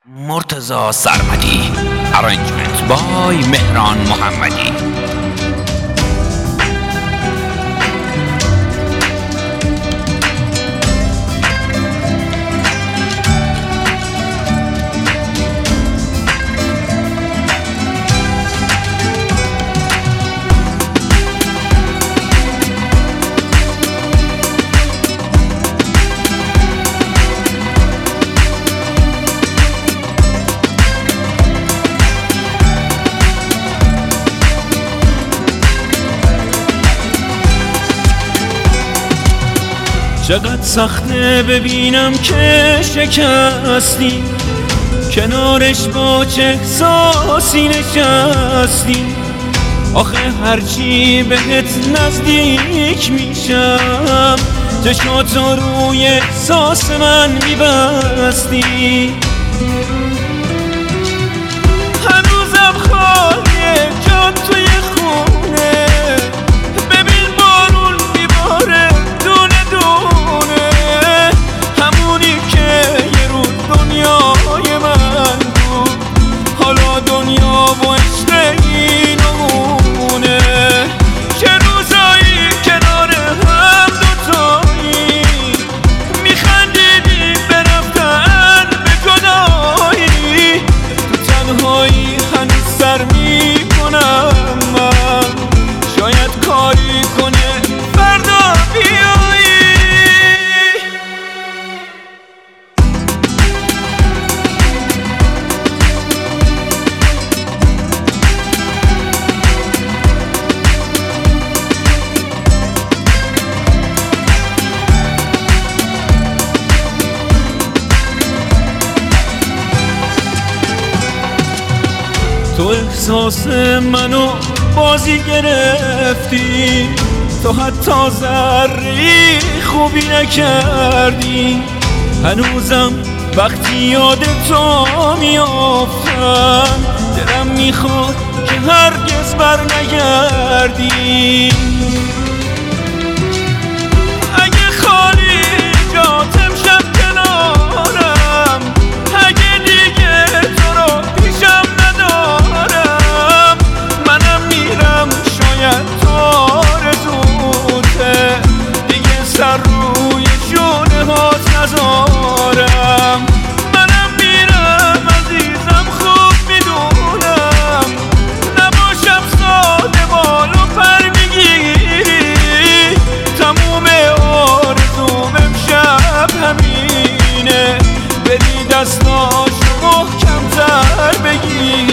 مرتضی سرمدی. Arrangement by مهران محمدی. چقدر سخته ببینم که شکستی، کنارش با چه احساسی نشستی. آخه هرچی بهت نزدیک میشم چشماتو روی احساس من میبستی. هنوزم خالیه جات توی خونه، ببین بارون میباره دونه دونه. همونی که یه روز دنیای من بود، حالا دنیا و عشق این نمونه. چه روزایی کنار هم دوتایی میخندیدیم به رفتن به جدایی. تو تنهایی هنوز سر میکنم من، شاید کاری کنه فردا بیایی. تو احساس منو بازی گرفتی، تو حتی ذره خوبی نکردی. هنوزم وقتی یاد تو میافتم دلم میخواد که هرگز بر نگردی. اگه خالی جات امشب کنارم، اگه دیگه تو رو پیشم ندارم، منم میرم شاید تو آرزوته دیگه سر روی شونه هات نذارم. منم میرم عزیزم خوب میدونم، نباشم ساده بالو پر میگیری. تموم آرزوم امشب همینه، بری دستاشو محکم‌تر بگیری.